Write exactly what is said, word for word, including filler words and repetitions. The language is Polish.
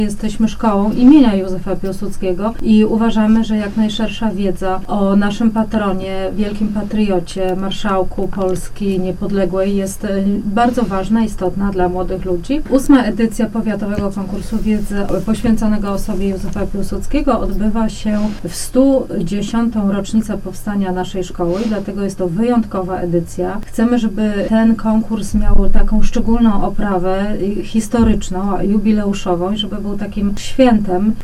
Jesteśmy szkołą imienia Józefa Piłsudskiego i uważamy, że jak najszersza wiedza o naszym patronie, wielkim patriocie, marszałku Polski niepodległej jest bardzo ważna, istotna dla młodych ludzi. Ósma edycja Powiatowego Konkursu Wiedzy poświęconego osobie Józefa Piłsudskiego odbywa się w stu dziesiątą rocznicę powstania naszej szkoły, dlatego jest to wyjątkowa edycja. Chcemy, żeby ten konkurs miał taką szczególną oprawę historyczną, jubileuszową, żeby był takim świętem